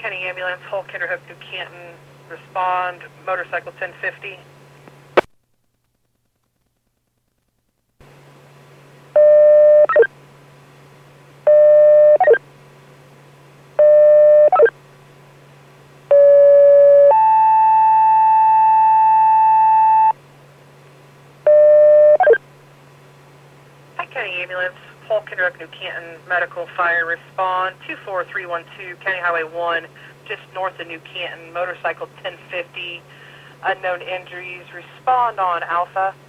County Ambulance, Hull, Kinderhook, New Canton, respond, motorcycle 1050. Hi, County Ambulance, Hull, Kinderhook, New Canton, medical, fire, respond, 24312, County Highway 1, just north of New Canton, motorcycle 1050, unknown injuries, respond on Alpha.